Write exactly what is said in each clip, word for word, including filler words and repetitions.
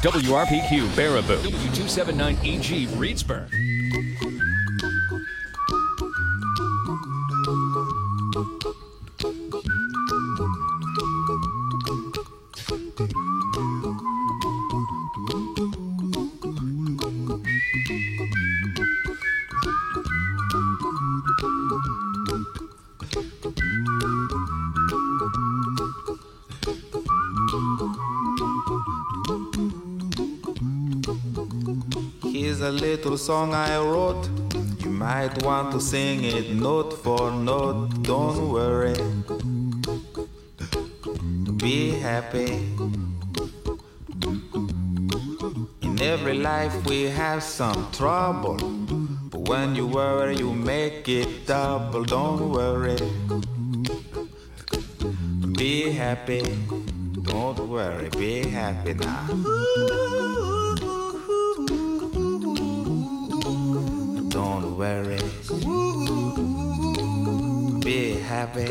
W R P Q Baraboo, W two seventy-nine E G Reedsburg. Here's a little song I wrote. You might want to sing it note for note. Don't worry, be happy. In every life we have some trouble, but when you worry you make it double. Don't worry, be happy. Don't worry, be happy now. Don't worry, be happy.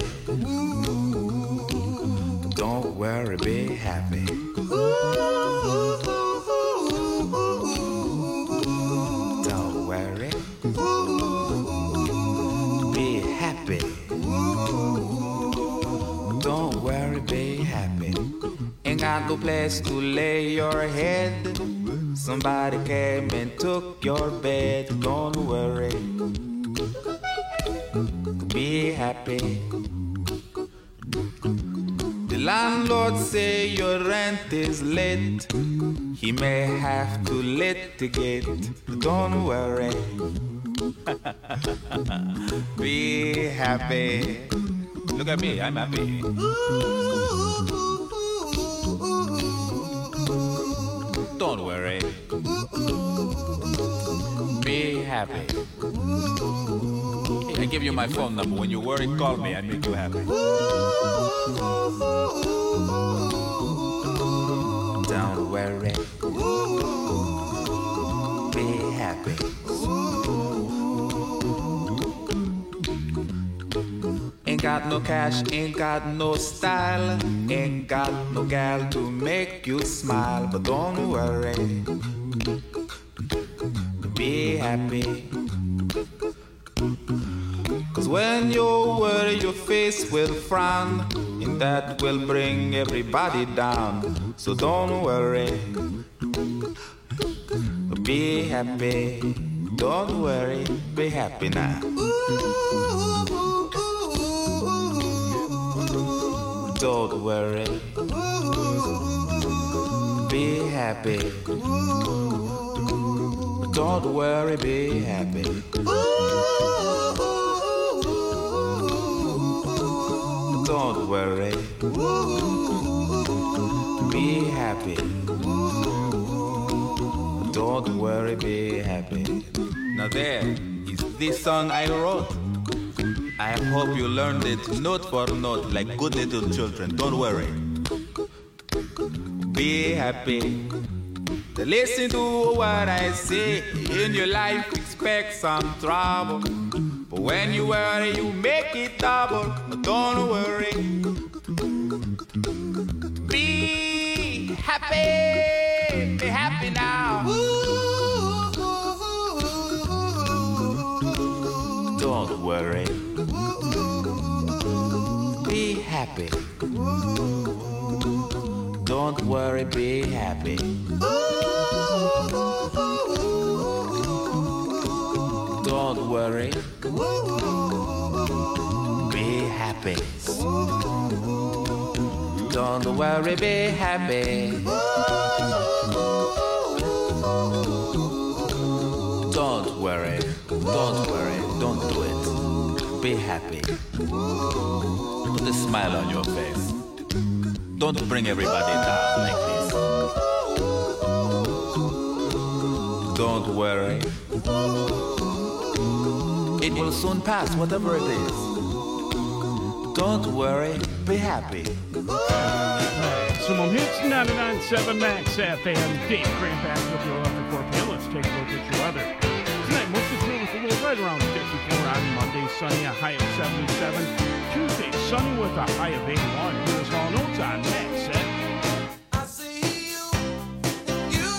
Don't worry, be happy. Don't worry, be happy. Don't worry, be happy. Ain't got no place to lay your head. Somebody came and took your bed. Don't worry, be happy. The landlord say your rent is late. He may have to litigate. Don't worry, be happy. Look at me, I'm happy. Don't worry, be happy. I give you my phone number. When you worry, call me. I make you happy. Don't worry, be happy. Ain't got no cash, ain't got no style, ain't got no gal to make you smile. But don't worry, be happy. Cause when you worry your face will frown, and that will bring everybody down. So don't worry, be happy. Don't worry, be happy now. Don't worry, be happy. Don't worry, be happy. Don't worry, be happy. Don't worry, be happy. Now there is this song I wrote. I hope you learned it note for note like good little children. Don't worry, be happy. Listen to what I say. In your life expect some trouble, but when you worry you make it double. Don't worry, be happy. Be happy now. Don't worry, be happy. Don't worry, be happy. Don't worry, be happy. Don't worry, be happy. Don't worry, don't worry, don't do it. Be happy. Put a smile on your face. Don't bring everybody down like this. Don't worry, it will soon pass, whatever it is. Don't worry, be happy. Maximum Hits, ninety-nine point seven Max F M. Dave Grant with your after four p.m. Let's take a look at your weather. Tonight, mostly clear with a little right around fifty-four. On Monday, sunny, a high of seventy-seven. Tuesday, sunny with a high of eighty-one. Here's Hall Notes on Max F M. I see you, you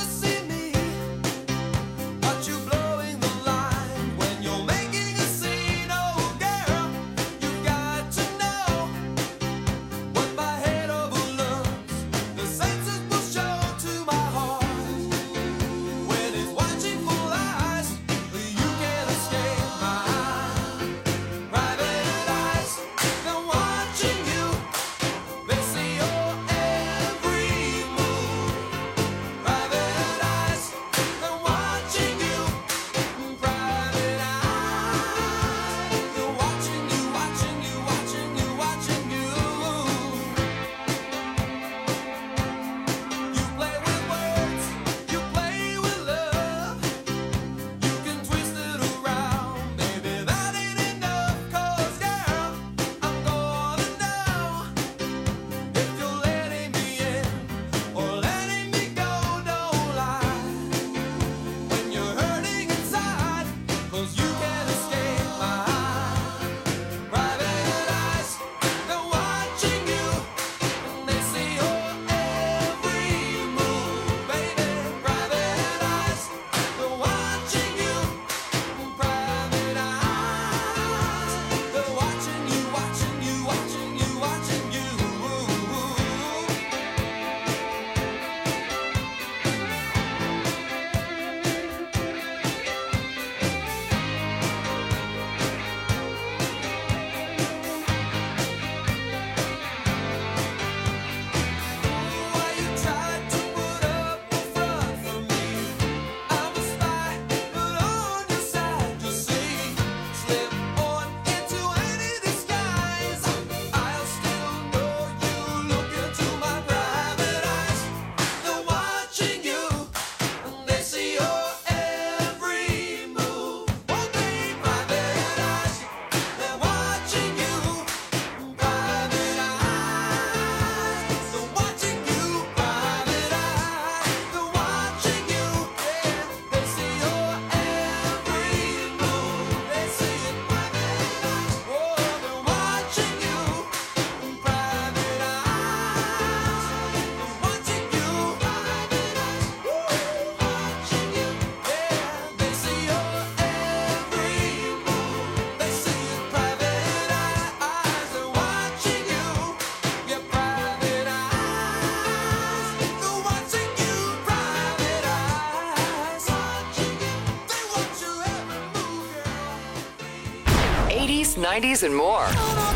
nineties, and more.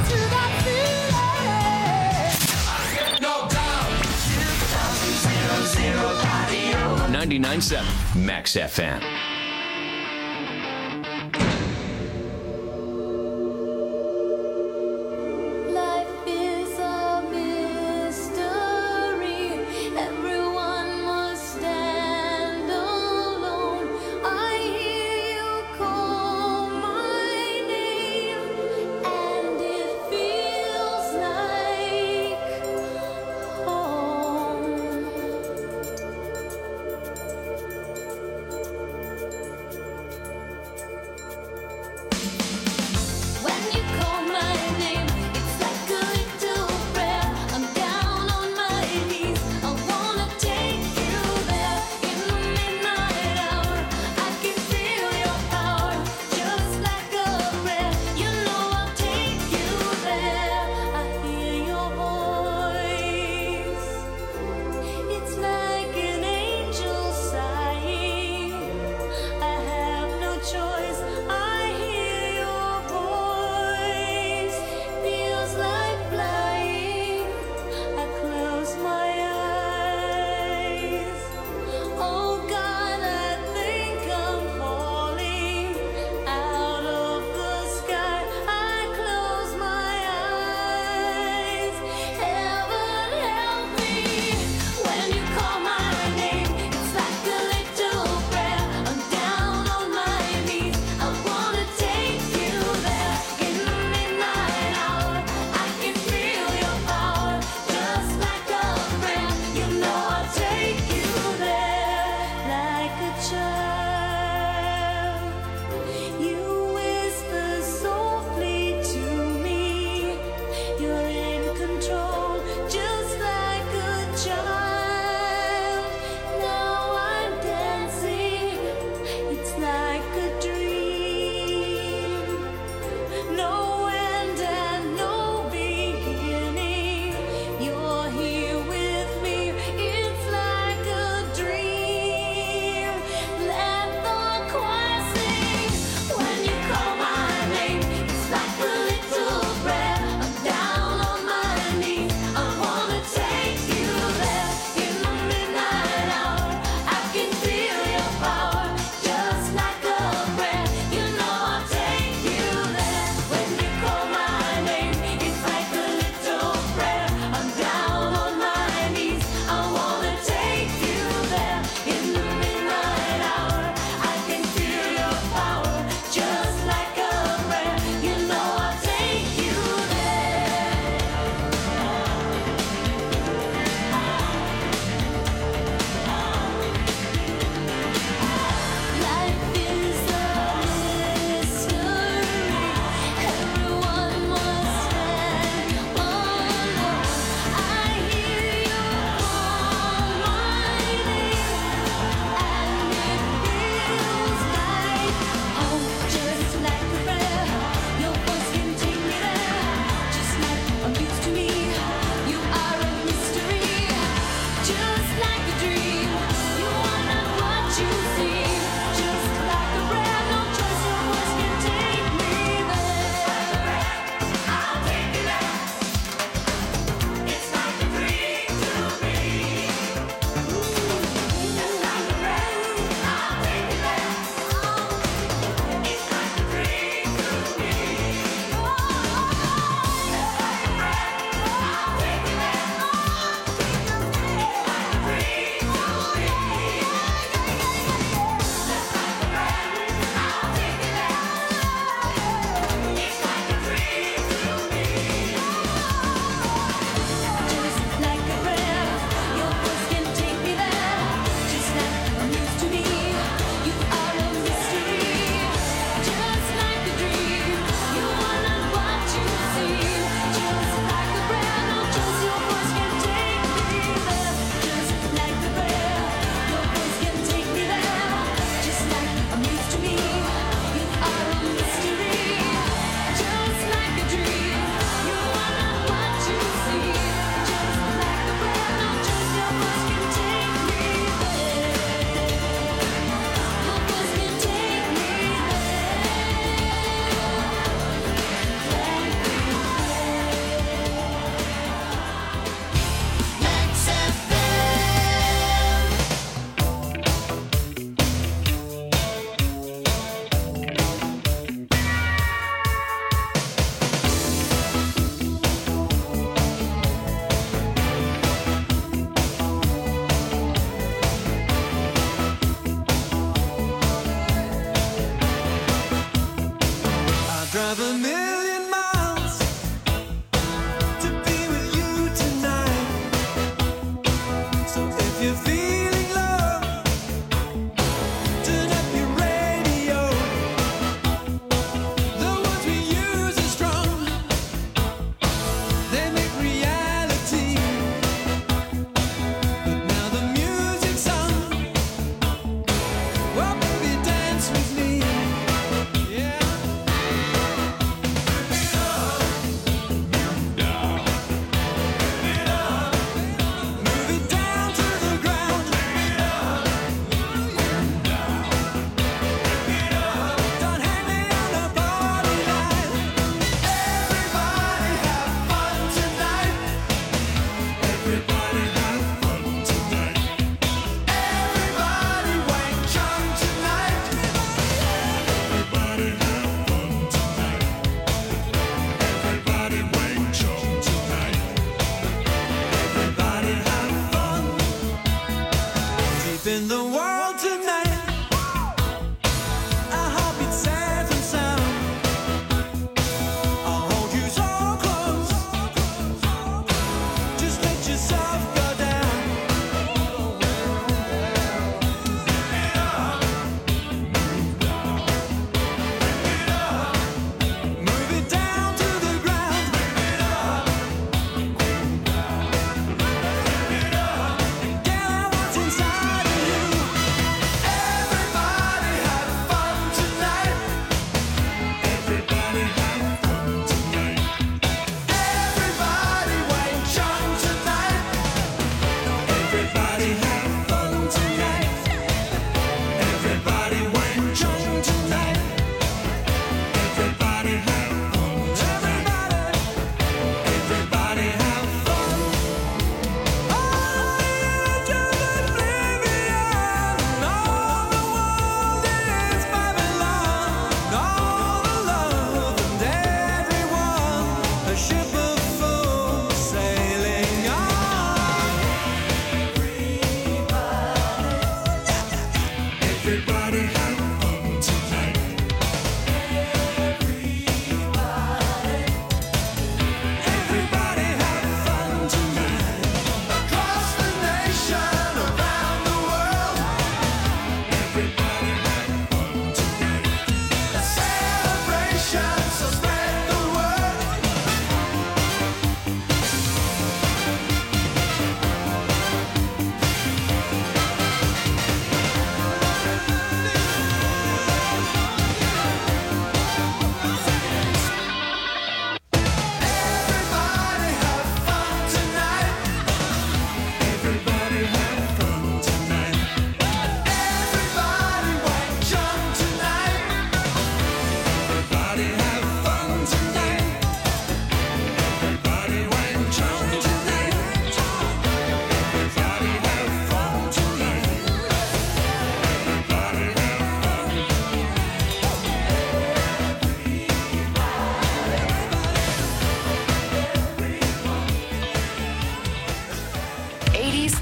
ninety-nine point seven Max F M.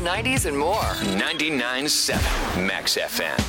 nineties, and more. ninety-nine point seven Max F M.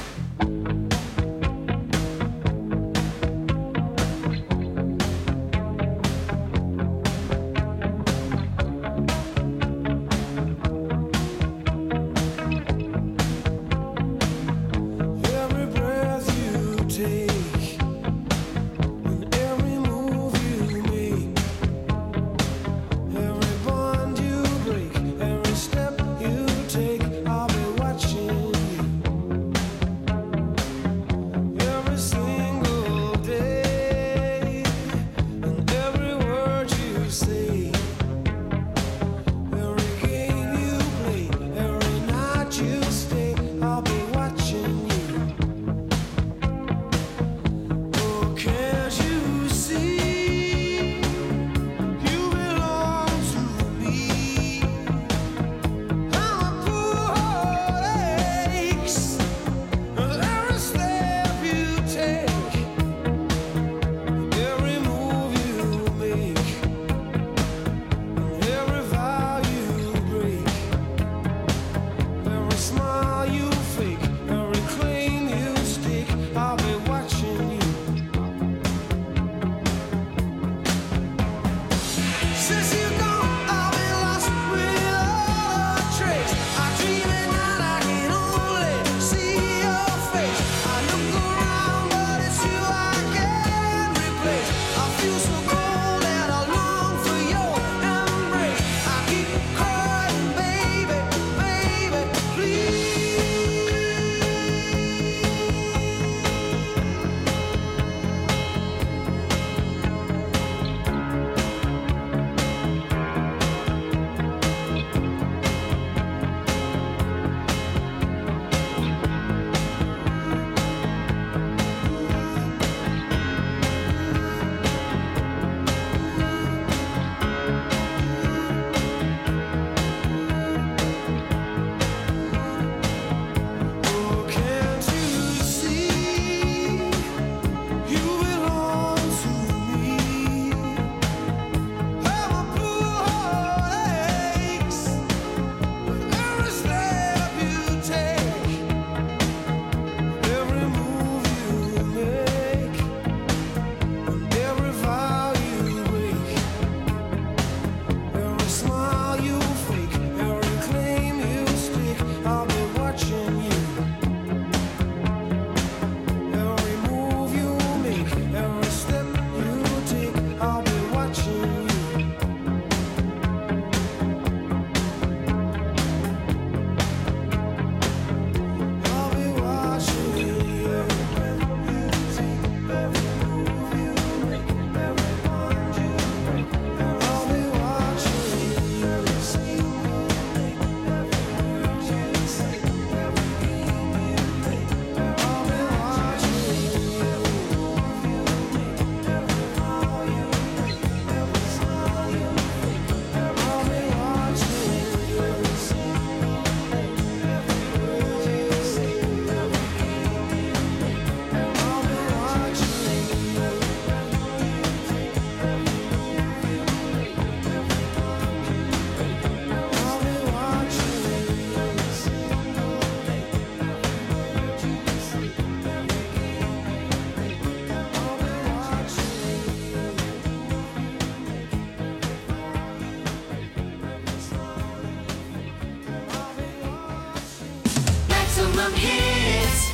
Hits,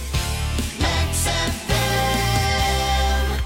Max F M.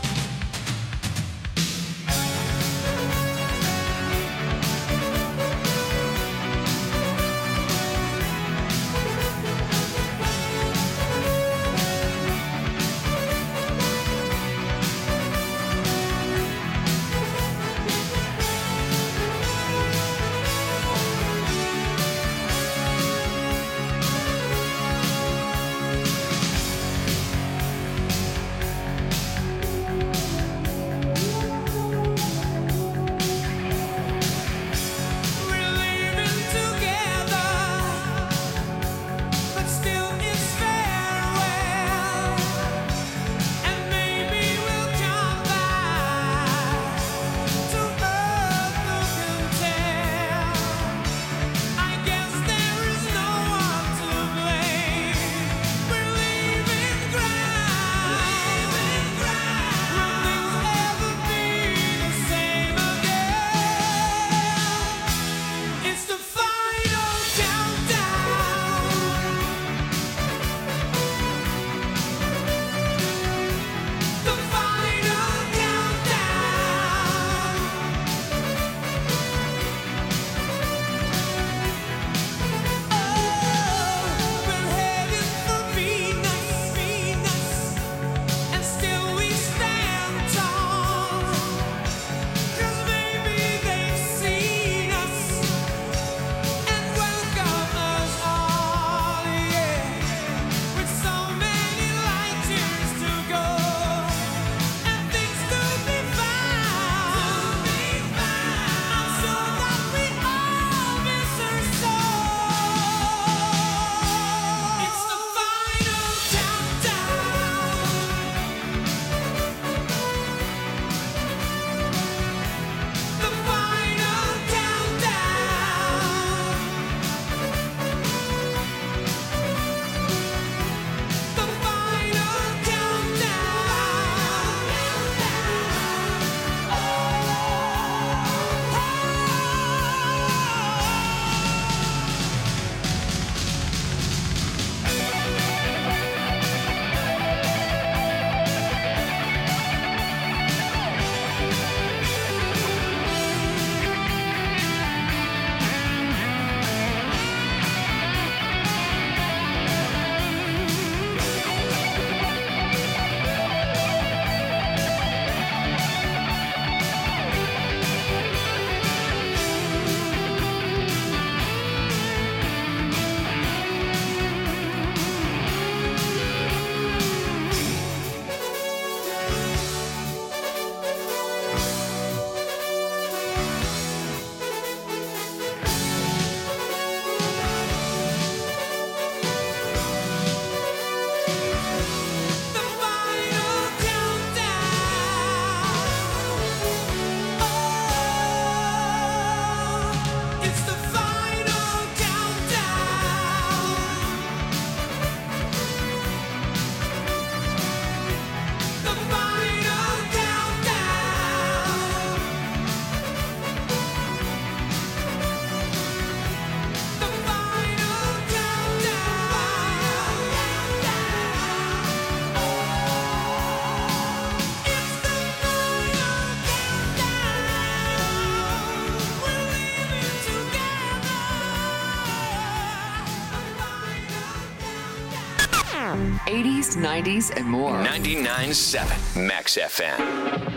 eighties, nineties, and more. ninety-nine point seven Max F M.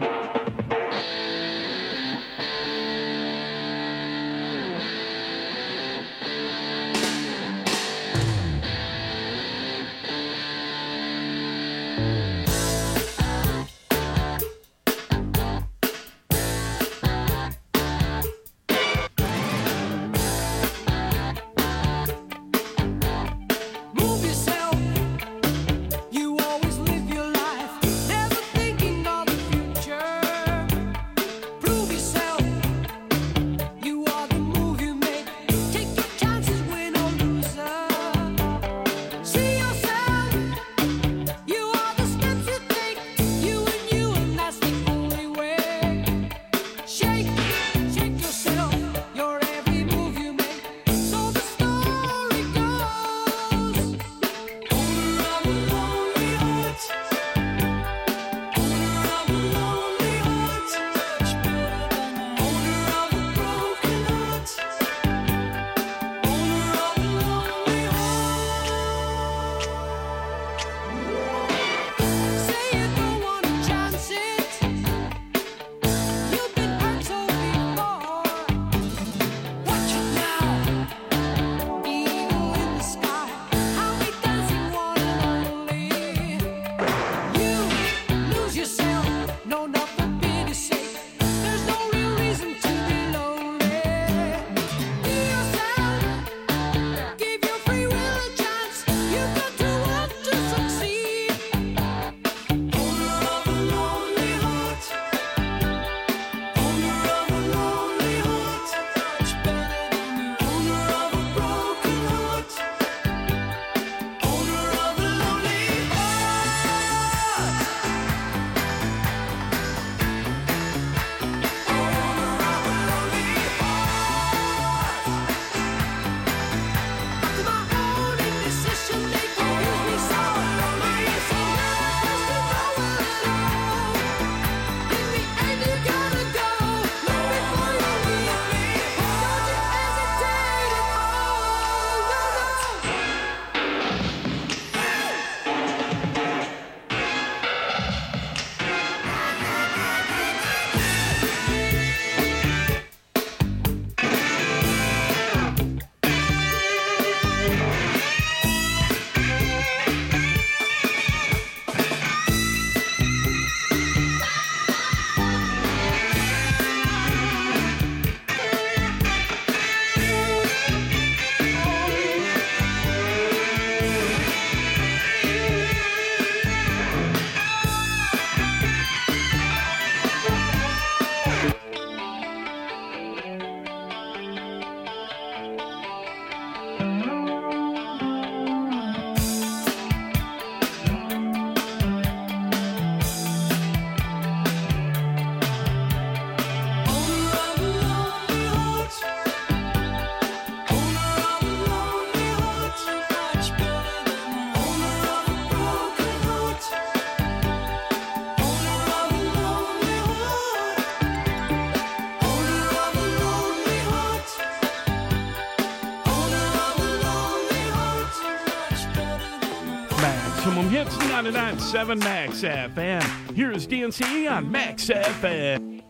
Maximum Hits ninety-nine point seven Max F M. Here's D N C on Max F M.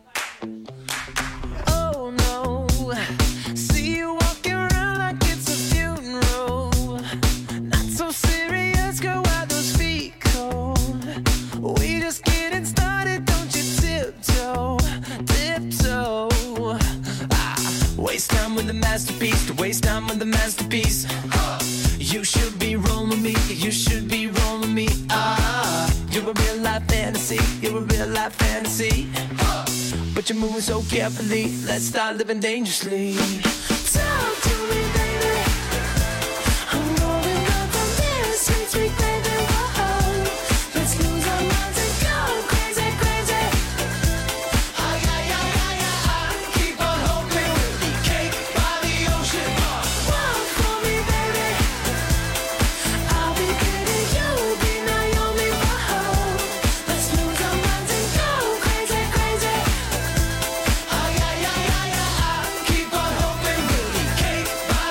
Oh no, see you walking around like it's a funeral. Not so serious, girl, why those feet cold? We just getting started, don't you tiptoe, tiptoe. Ah, waste time with the masterpiece, to waste time with the masterpiece. You should be rolling me, you should be rolling me. Ah, you're a real life fantasy, you're a real life fantasy. But you're moving so carefully, let's start living dangerously. Talk to me, baby. I'm going up from this sweet, sweet baby. Whoa, let's lose our minds and go crazy, crazy. Ay, ay, ay, ay, ay, ay. Keep on hoping we'll be cake by the ocean. Walk for me, baby. I'll be pretty, you'll be Naomi. Whoa, let's lose our minds and go crazy, crazy. Ay, ay, ay, ay, ay, ay. Keep on hoping we'll be cake by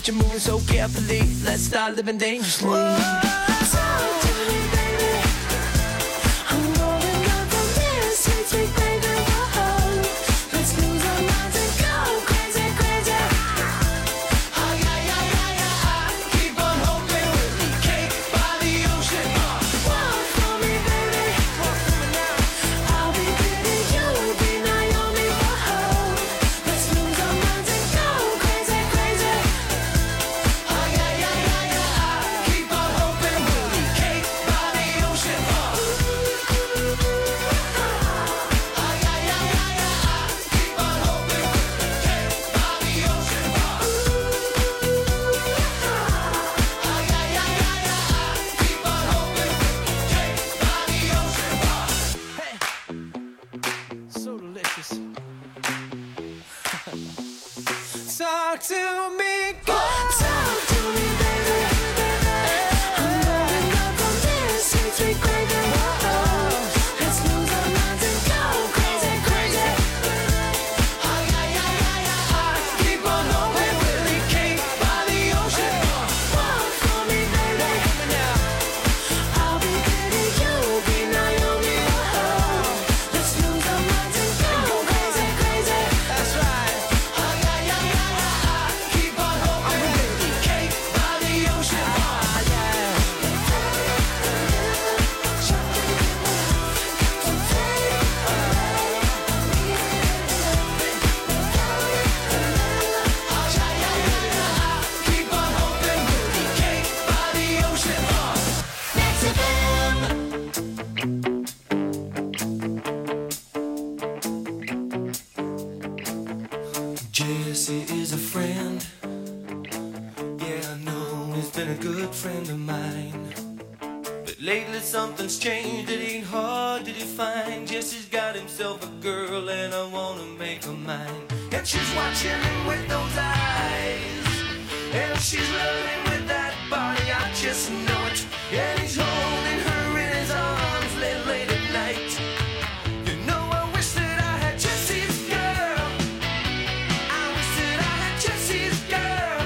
but you're moving so carefully. Let's start living dangerously. Talk to me, baby. I'm going up from this sweet, sweet baby. Whoa. Let's lose our minds and go crazy, crazy. Oh yeah, yeah, yeah, yeah. Keep on hoping we'll be cake by the ocean. Walk for me, baby. Walk for me now. I'll be pretty, you'll be Naomi. Whoa. Let's lose our minds and go crazy, crazy. Oh yeah, yeah, yeah, yeah. Keep on hoping we'll be cake by the ocean. Oh yeah, yeah, yeah, yeah. Keep on hoping we'll be cake by the ocean. Oh yeah, yeah, yeah, yeah. Keep on hoping we'll be cake by the ocean. Hey, so delicious. Talk to me, girl. Talk to me, baby. I'm going up on this sweet, sweet gravy. Whoa. Let's lose our minds and go crazy, crazy. Oh yeah, yeah, yeah, yeah. Keep on hoping we'll be cake by the ocean. Walk for me, baby. I'll be pretty, you'll be Naomi. Whoa. Let's lose our minds and go crazy, crazy. That's right. Oh yeah, yeah, yeah, yeah. Keep on hoping we'll be cake by the ocean. Oh yeah. Keep on hoping we'll be cake by the ocean. Next F M. Jesse is a friend. Yeah, I know he's been a good friend of mine. But lately something's changed, it ain't hard to define. Jesse's got himself a girl and I wanna make her mine. And she's watching him with those eyes, and she's loving him with that body, I just know it. And he's holding her in his arms late, late at night. You know I wish that I had Jesse's girl. I wish that I had Jesse's girl.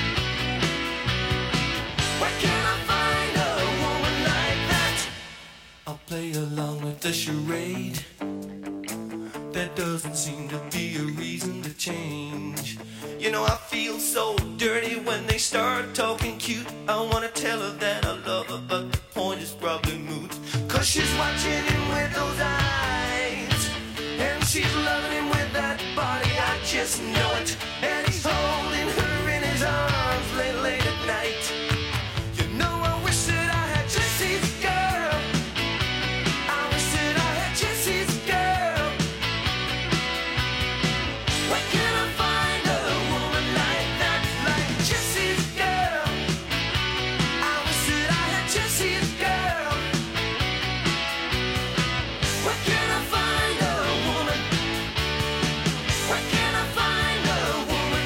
Where can I find a woman like that? I'll play along with the charade. There doesn't seem to be a reason to change. You know I feel so dirty when they start talking cute. I wanna tell her that I love her, but the point is probably moot. Cause she's watching him with those eyes, and she's loving him with that body, I just know it. And he's holding her in his arms late, late at night. You know I wish that I had Jesse's girl. I wish that I had Jesse's girl. Where can I find a woman like that, like Jesse's girl? I wish that I had Jesse's girl. Where can I find a woman? Where can I find a woman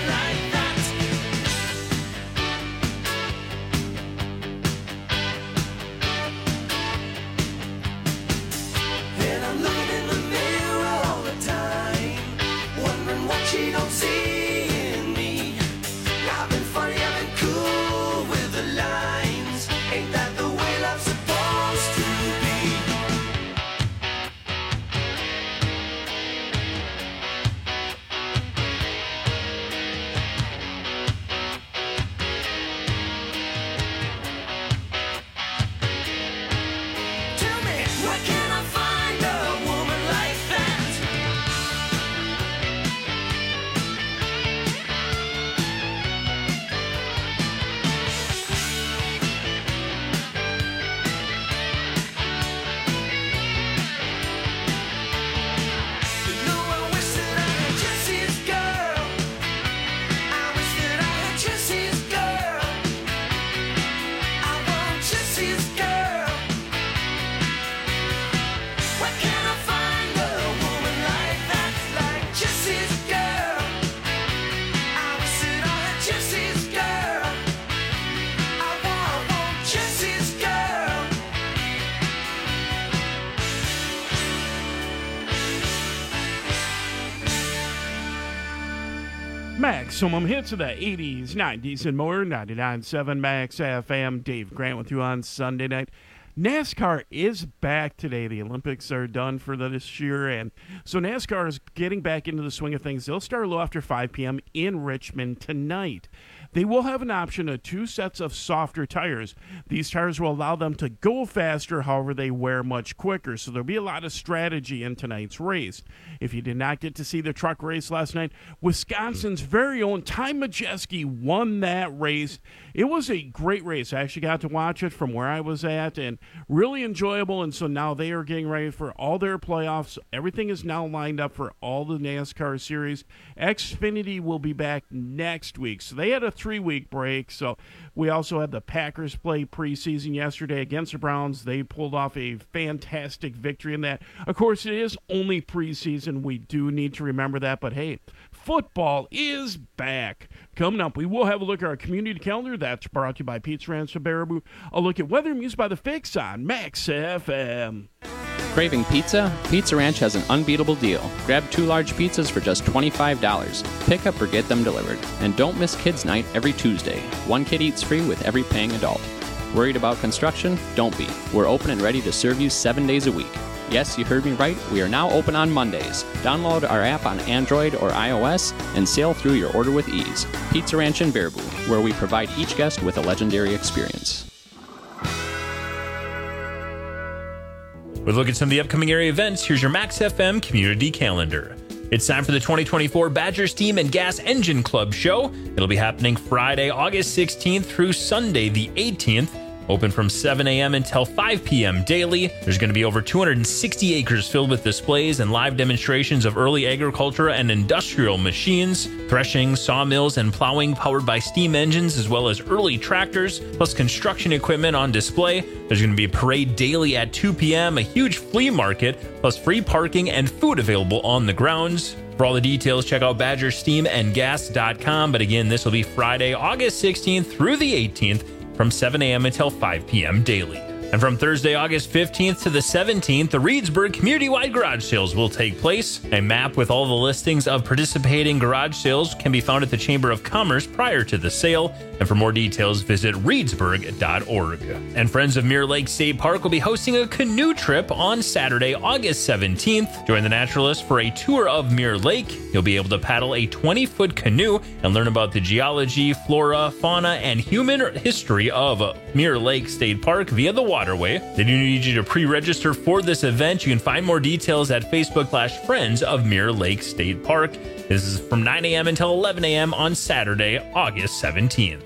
Maximum hits of the eighties, nineties, and more. ninety-nine point seven Max F M. Dave Grant with you on Sunday night. NASCAR is back today. The Olympics are done for this year, and so NASCAR is getting back into the swing of things. They'll start a little after five p.m. in Richmond tonight. They will have an option of two sets of softer tires. These tires will allow them to go faster, however, they wear much quicker. So there'll be a lot of strategy in tonight's race. If you did not get to see the truck race last night, Wisconsin's very own Ty Majeski won that race. It was a great race. I actually got to watch it from where I was at, and really enjoyable. And so now they are getting ready for all their playoffs. Everything is now lined up for all the NASCAR series. Xfinity will be back next week. So they had a three-week break. So we also had the Packers play preseason yesterday against the Browns. They pulled off a fantastic victory in that. Of course, it is only preseason. We do need to remember that. But, hey, football is back. Coming up, we will have a look at our community calendar. That's brought to you by Pizza Ranch of Baraboo. A look at weather music by The Fix on Max F M. Craving pizza? Pizza Ranch has an unbeatable deal. Grab two large pizzas for just twenty-five dollars. Pick up or get them delivered. And don't miss Kids Night every Tuesday. One kid eats free with every paying adult. Worried about construction? Don't be. We're open and ready to serve you seven days a week. Yes, you heard me right. We are now open on Mondays. Download our app on Android or iOS and sail through your order with ease. Pizza Ranch in Baraboo, where we provide each guest with a legendary experience. With a look at some of the upcoming area events, here's your Max F M community calendar. It's time for the twenty twenty-four Badger Steam and Gas Engine Club show. It'll be happening Friday, August sixteenth through Sunday, the eighteenth. Open from seven a.m. until five p.m. daily. There's going to be over two hundred sixty acres filled with displays and live demonstrations of early agriculture and industrial machines, threshing, sawmills, and plowing powered by steam engines, as well as early tractors, plus construction equipment on display. There's going to be a parade daily at two p.m., a huge flea market, plus free parking and food available on the grounds. For all the details, check out badger steam and gas dot com. But again, this will be Friday, August sixteenth through the eighteenth, from seven a.m. until five p.m. daily. And from Thursday, August fifteenth to the seventeenth, the Reedsburg Community-Wide Garage Sales will take place. A map with all the listings of participating garage sales can be found at the Chamber of Commerce prior to the sale. And for more details, visit reedsburg dot org. And Friends of Mirror Lake State Park will be hosting a canoe trip on Saturday, August seventeenth. Join the naturalists for a tour of Mirror Lake. You'll be able to paddle a twenty-foot canoe and learn about the geology, flora, fauna, and human history of Mirror Lake State Park via the waterway. They do need you to pre-register for this event. You can find more details at Facebook slash Friends of Mirror Lake State Park. This is from nine a.m. until eleven a.m. on Saturday, August seventeenth.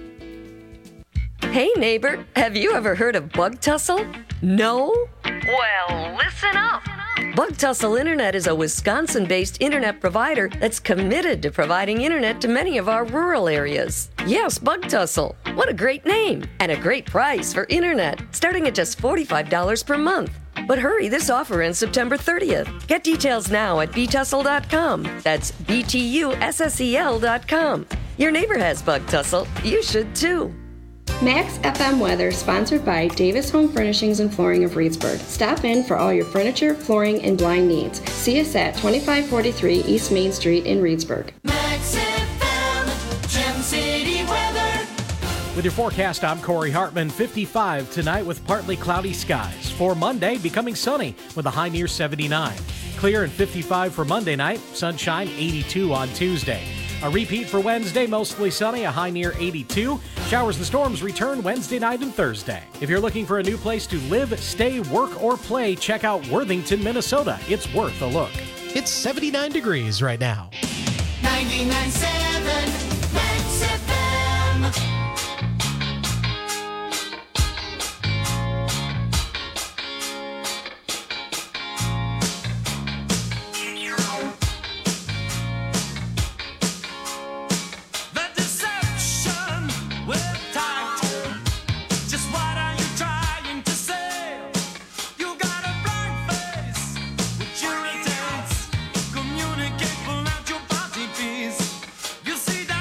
Hey neighbor, have you ever heard of Bug Tussle? No? Well, listen up. Bug Tussle Internet is a Wisconsin-based internet provider that's committed to providing internet to many of our rural areas. Yes, Bug Tussle. What a great name and a great price for internet, starting at just forty-five dollars per month. But hurry, this offer ends September thirtieth. Get details now at b tussle dot com. That's B T U S S E L dot com. Your neighbor has Bug Tussle. You should too. Max F M weather sponsored by Davis Home Furnishings and Flooring of Reedsburg. Stop in for all your furniture, flooring, and blind needs. See us at twenty-five forty-three East Main Street in Reedsburg. Max F M, Gem City weather. With your forecast, I'm Corey Hartman. fifty-five tonight with partly cloudy skies. For Monday, becoming sunny with a high near seventy-nine. Clear and fifty-five for Monday night. Sunshine, eighty-two on Tuesday. A repeat for Wednesday, mostly sunny, a high near eighty-two. Showers and storms return Wednesday night and Thursday. If you're looking for a new place to live, stay, work, or play, check out Worthington, Minnesota. It's worth a look. It's seventy-nine degrees right now. ninety-nine point seven Max F M. You see that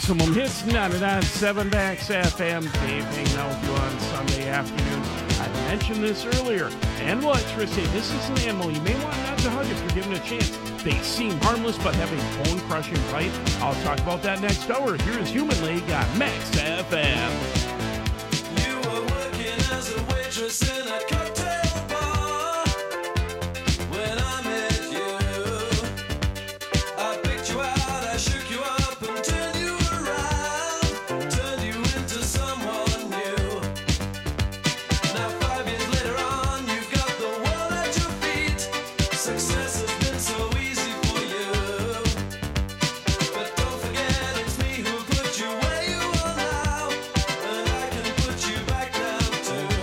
Maximum Hits, ninety-nine point seven Max F M. Dave hanging out with you on Sunday afternoon. I mentioned this earlier. And what? Tristan, this is an animal you may want not to hug if you're given a chance. They seem harmless, but have a bone-crushing bite. I'll talk about that next hour. Here is Human League on Max F M. You were working as a waitress in a cocktail bar when I met you. I picked you out, I shook you up and turned you around, turned you into someone new. Now five years later on, you've got the world at your feet. Success has been so easy for you. But don't forget it's me who put you where you are now, and I can put you back down too.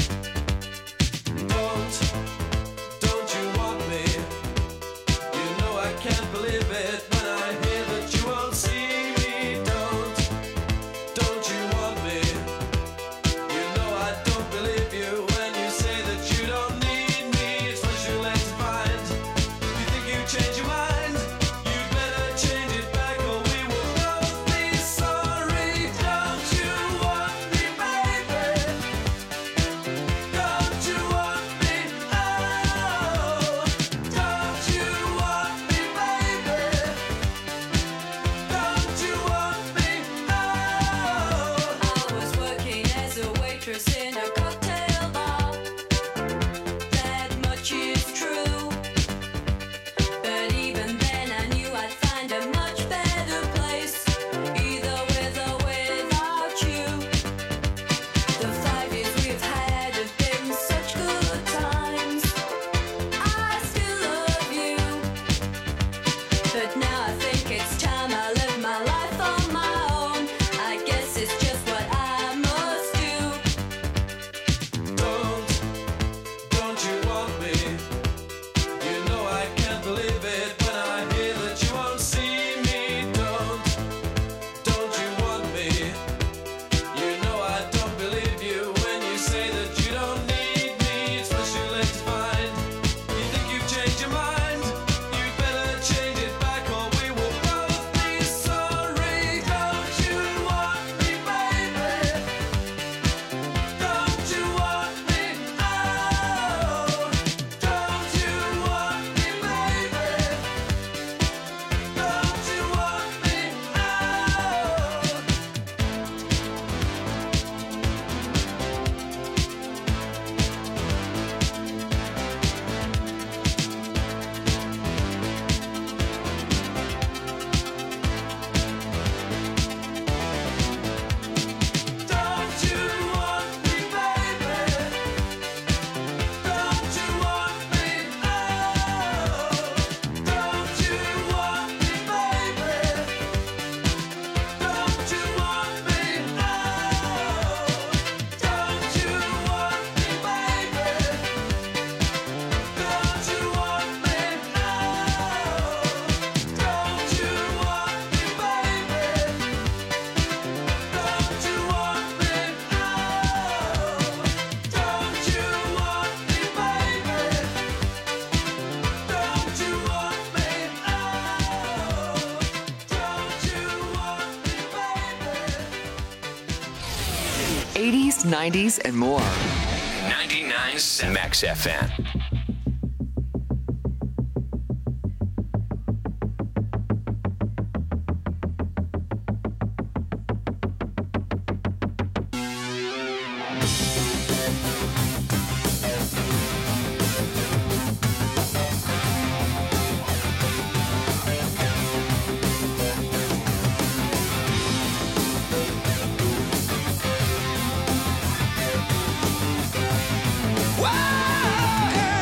Don't, don't you want me? You know I can't believe it when I hear that you won't see me. Don't, don't you want me? You know I don't believe you when you say that you don't need me. It's what you like to find. You think you change your mind? You'd better change it back or we will both be sorry. Don't you want me, baby? Don't you want me? Oh, don't you want me, baby? Don't you want me? Oh. I was working as a waitress in a cocktail bar. That much is true. But even then I knew I'd find a much better place, either with or without you. The five years we've had have been such good times. I still love you. But now I think it's time I live my life on my own. I guess it's just what I must do. Don't, don't you want me? You know I can't believe it when I hear that you won't see me. Don't, don't you want me? You know I don't believe you when you say that you don't need me. It's what you like to find. You think you've changed your mind? You'd better change it back or we will both be sorry. Don't you want me, baby? Don't you want me? Oh, don't you want me, baby? Don't you want me? Don't you want me, baby? Don't you want me? Oh, don't you want me, baby? Don't you want me? Oh, don't you want me, baby? Don't you want me? Oh, don't you want me, baby? Don't you want me? Oh, don't you want me, baby? Don't you want me? Oh, don't you want me, baby? eighties, nineties, and more. ninety-nine point seven Max F M. Whoa!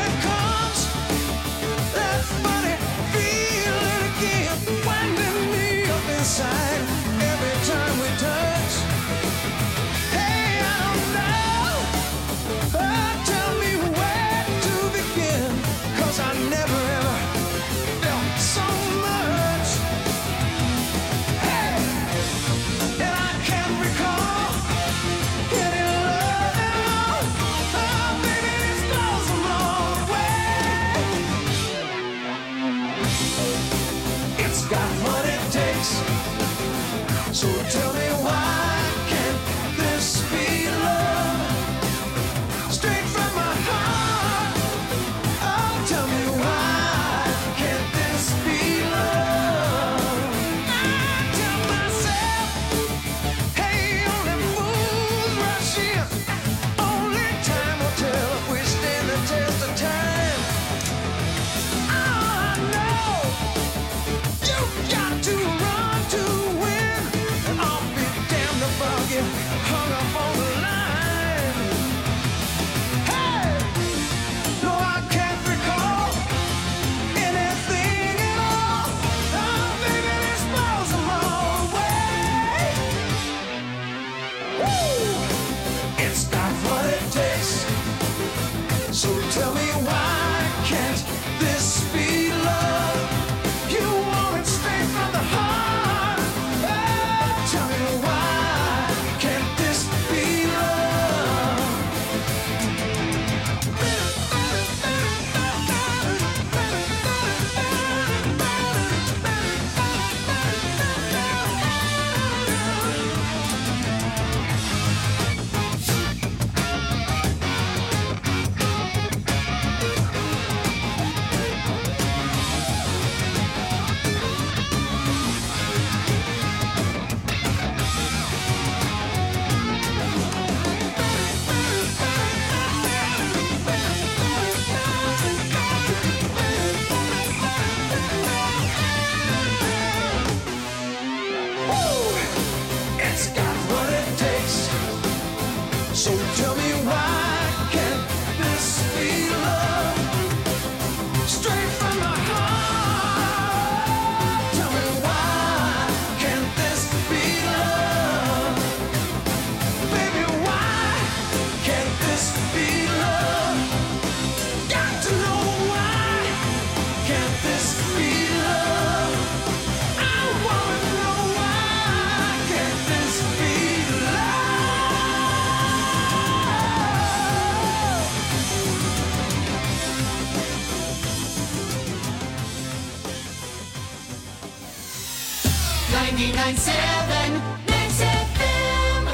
ninety-nine point seven Max F M.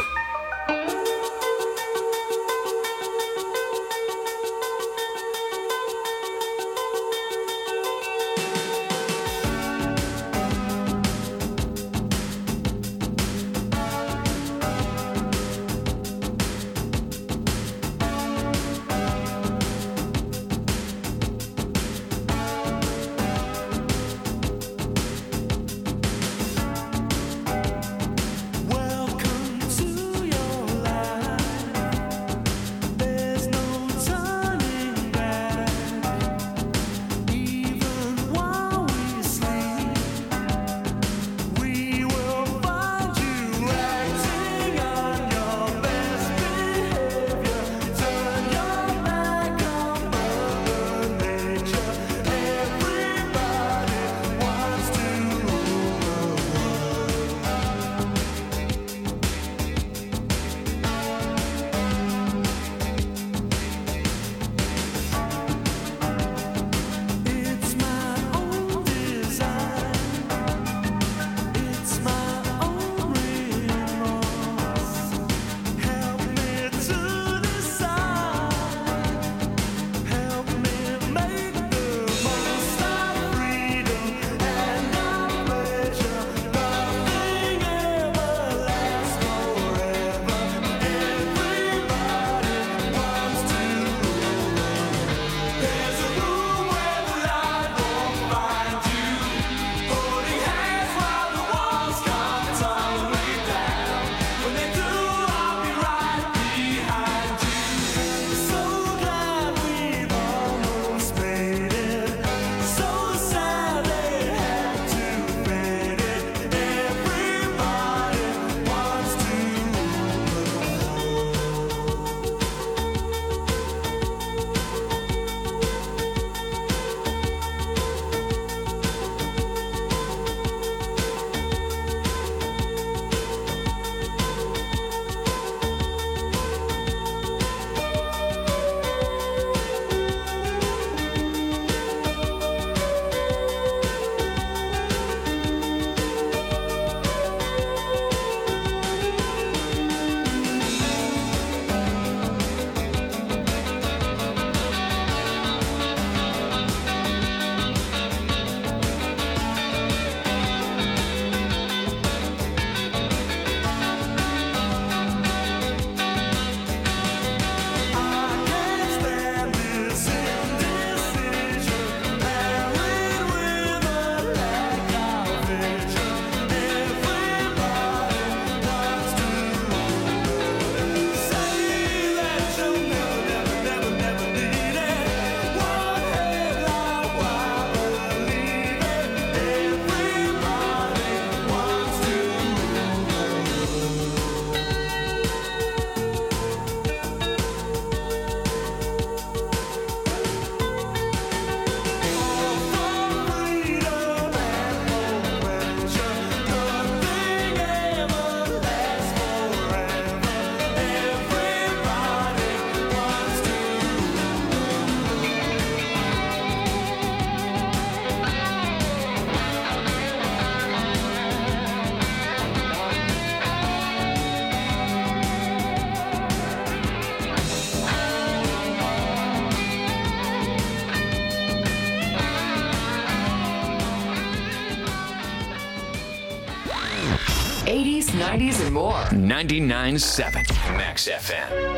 eighties, nineties, and more. ninety-nine point seven Max F M.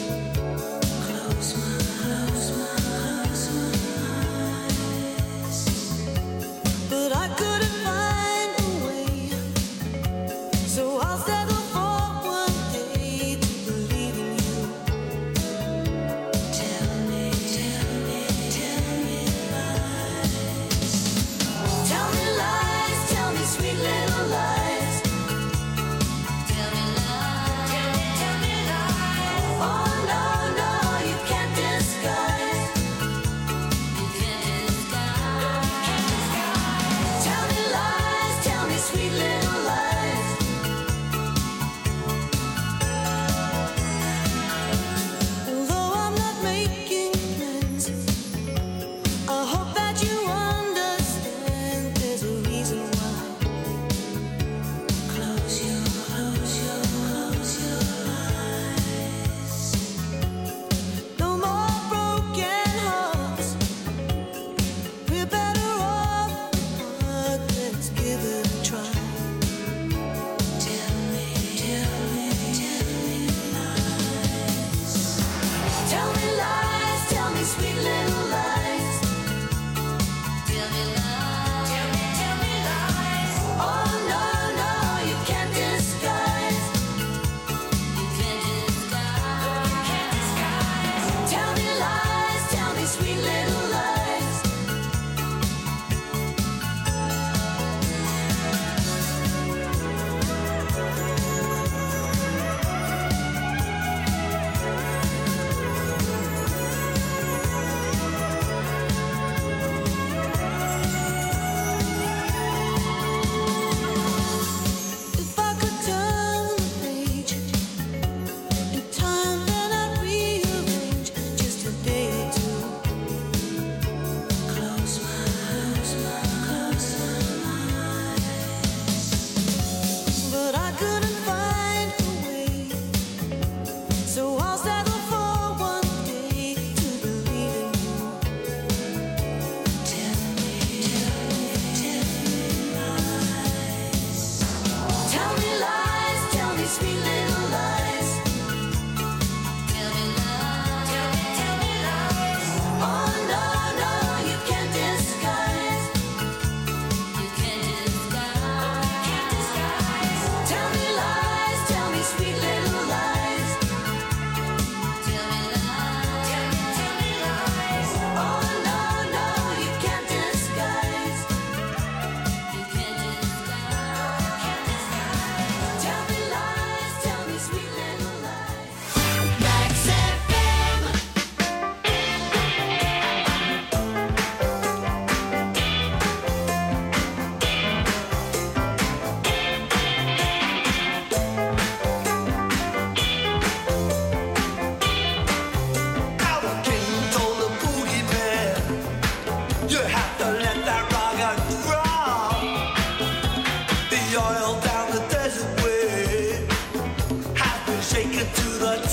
Close my eyes.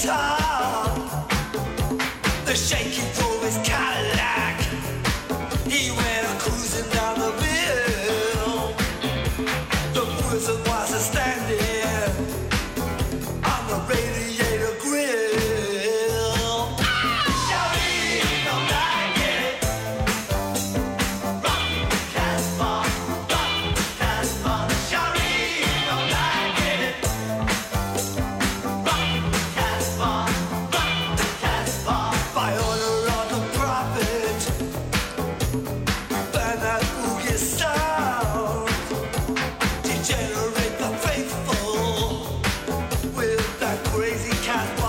guitar. The shaky drove his Cadillac. He went cruising down the bill. The prison was a standing on the radiator grill. Shawty, don't like it. Rock the Casbah, rock the Casbah. Shawty, don't like it. Rock the Casbah, rock the Casbah. By order of the prophet, burn that boogie sound. Degenerate the faithful with that crazy cat.